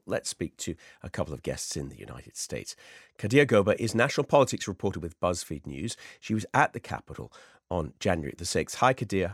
let's speak to a couple of guests in the United States. Kadir Goba is national politics reporter with BuzzFeed News. She was at the Capitol on January the 6th. Hi, Kadir.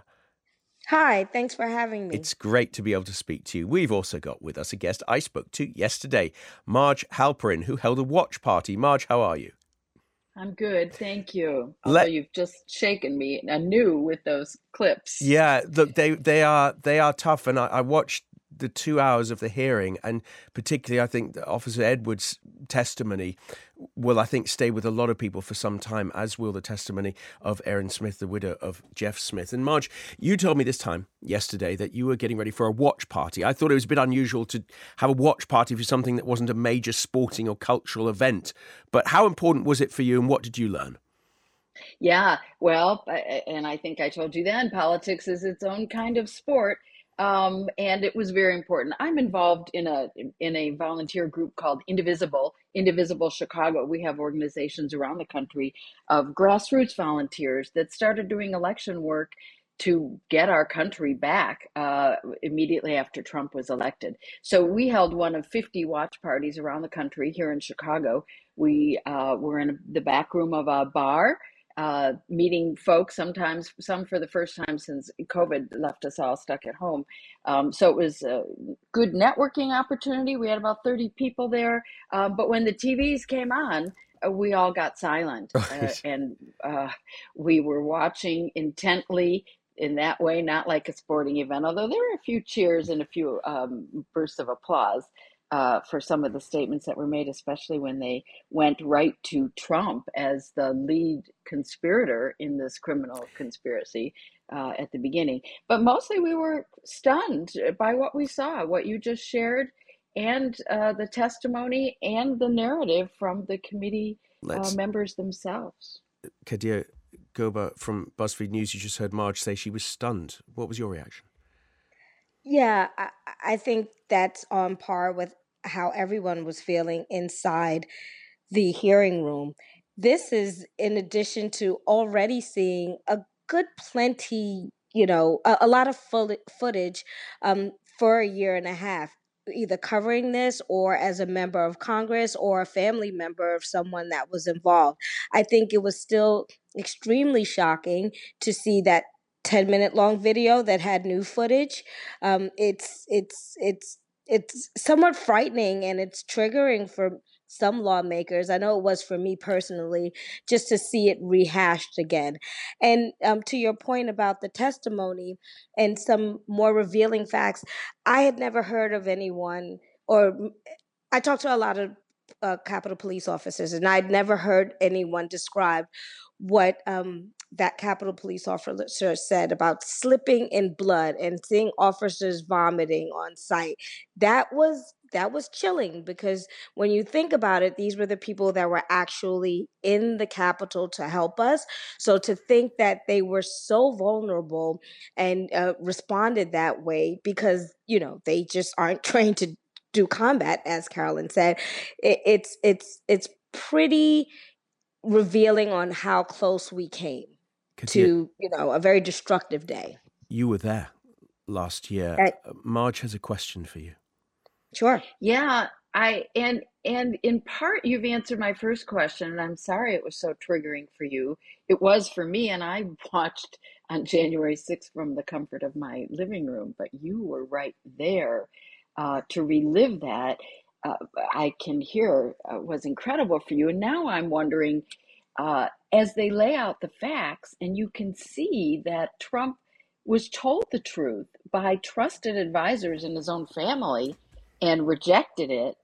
Hi, thanks for having me. It's great to be able to speak to you. We've also got with us a guest I spoke to yesterday, Marge Halperin, who held a watch party. Marge, how are you? I'm good, thank you. Although you've just shaken me anew with those clips. Yeah, look, they are tough, and I watched the 2 hours of the hearing, and particularly I think that Officer Edwards' testimony will, I think, stay with a lot of people for some time, as will the testimony of Erin Smith, the widow of Jeff Smith. And Marge, you told me this time yesterday that you were getting ready for a watch party. I thought it was a bit unusual to have a watch party for something that wasn't a major sporting or cultural event. But how important was it for you, and what did you learn? Yeah, well, and I think I told you then, politics is its own kind of sport. And it was very important. I'm involved in a volunteer group called Indivisible Chicago. We have organizations around the country of grassroots volunteers that started doing election work to get our country back immediately after Trump was elected. So we held one of 50 watch parties around the country here in Chicago. We were in the back room of a bar, meeting folks, sometimes some for the first time since COVID left us all stuck at home. So it was a good networking opportunity. We had about 30 people there. But when the TVs came on, we all got silent. And we were watching intently in that way, not like a sporting event, although there were a few cheers and a few bursts of applause for some of the statements that were made, especially when they went right to Trump as the lead conspirator in this criminal conspiracy at the beginning. But mostly we were stunned by what we saw, what you just shared, and the testimony and the narrative from the committee members themselves. Kadir Goba from BuzzFeed News, you just heard Marge say she was stunned. What was your reaction? Yeah, I think that's on par with how everyone was feeling inside the hearing room. This is in addition to already seeing a good plenty, a lot of footage for a year and a half, either covering this or as a member of Congress or a family member of someone that was involved. I think it was still extremely shocking to see that 10-minute long video that had new footage. It's somewhat frightening, and it's triggering for some lawmakers. I know it was for me personally, just to see it rehashed again. And to your point about the testimony and some more revealing facts, I had never heard of anyone, or I talked to a lot of Capitol Police officers, and I'd never heard anyone describe what that Capitol Police officer said about slipping in blood and seeing officers vomiting on site. That was chilling, because when you think about it, these were the people that were actually in the Capitol to help us. So to think that they were so vulnerable and responded that way because, they just aren't trained to do combat, as Carolyn said, it's pretty revealing on how close we came to, a very destructive day. You were there last year. Marge has a question for you. Sure. Yeah, and in part you've answered my first question, and I'm sorry it was so triggering for you. It was for me, and I watched on January 6th from the comfort of my living room, but you were right there to relive that. I can hear was incredible for you. And now I'm wondering, as they lay out the facts, and you can see that Trump was told the truth by trusted advisors in his own family and rejected it.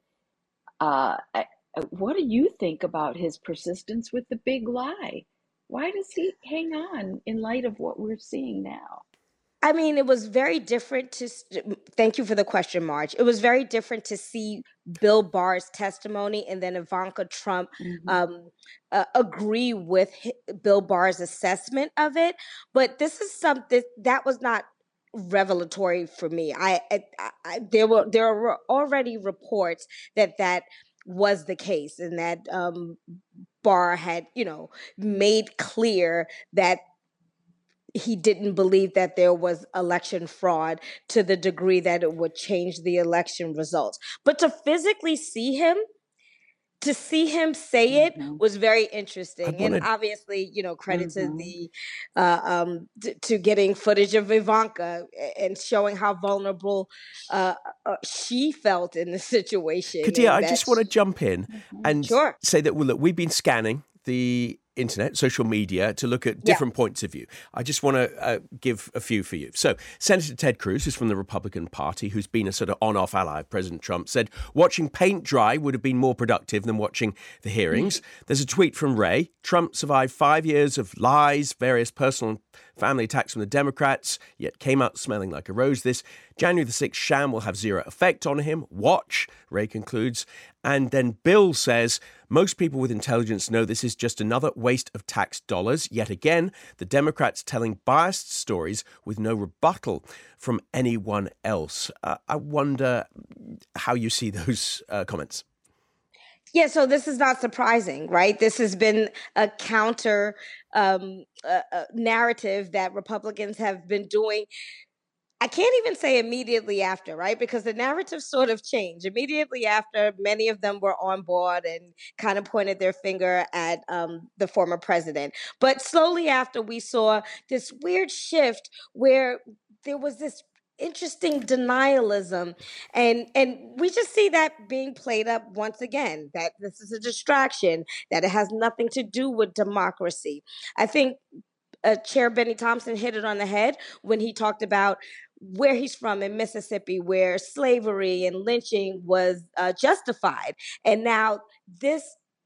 What do you think about his persistence with the big lie? Why does he hang on in light of what we're seeing now? I mean, it was very different thank you for the question, Marge. It was very different to see Bill Barr's testimony and then Ivanka Trump agree with Bill Barr's assessment of it. But this is something that was not revelatory for me. There were already reports that was the case, and that Barr had, made clear that he didn't believe that there was election fraud to the degree that it would change the election results. But to see him say it Mm-hmm. was very I interesting, and wanted obviously, credit to Mm-hmm. the to getting footage of Ivanka and showing how vulnerable uh, she felt in the situation, Katia, and I that just want to jump in Mm-hmm. and sure, say that, well, look, we've been scanning the internet, social media, to look at yeah, different points of view. I just want to give a few for you. So, Senator Ted Cruz, who's from the Republican Party, who's been a sort of on-off ally of President Trump, said watching paint dry would have been more productive than watching the hearings. There's a tweet from Ray. Trump survived 5 years of lies, various personal and family attacks from the Democrats, yet came out smelling like a rose. This January the 6th sham will have zero effect on him. Watch, Ray concludes. And then Bill says, most people with intelligence know this is just another waste of tax dollars. Yet again, the Democrats telling biased stories with no rebuttal from anyone else. I wonder how you see those comments. yeah. So this is not surprising, right? This has been a counter narrative that Republicans have been doing. I can't even say immediately after, right? Because the narrative sort of changed. Immediately after, many of them were on board and kind of pointed their finger at the former president. But slowly after, we saw this weird shift where there was this interesting denialism, and we just see that being played up once again, that this is a distraction, that it has nothing to do with democracy. I think Chair Benny Thompson hit it on the head when he talked about where he's from in Mississippi, where slavery and lynching was justified, and now this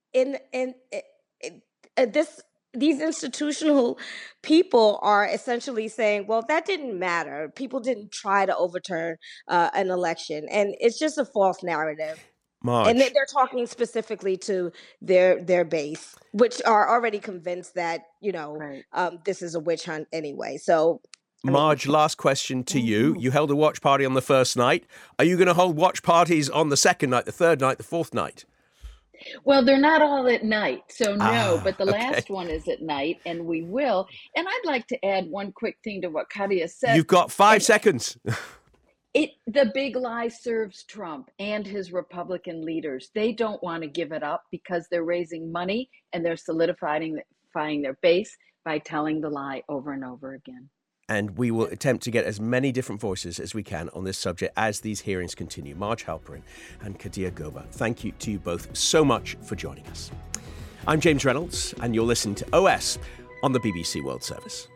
in this these institutional people are essentially saying, well, that didn't matter. People didn't try to overturn an election, and it's just a false narrative. And Marge, they're talking specifically to their base, which are already convinced that Right. this is a witch hunt anyway. So, I mean, last question to you. Mm-hmm. You held a watch party on the first night. Are you going to hold watch parties on the second night, the third night, the fourth night? Well, they're not all at night, so no, but the Okay. last one is at night, and we will. And I'd like to add one quick thing to what Katia said. You've got 5 And seconds. the big lie serves Trump and his Republican leaders. They don't want to give it up because they're raising money and they're solidifying their base by telling the lie over and over again. And we will attempt to get as many different voices as we can on this subject as these hearings continue. Marge Halperin and Katia Goba, thank you to you both so much for joining us. I'm James Reynolds, and you're listening to OS on the BBC World Service.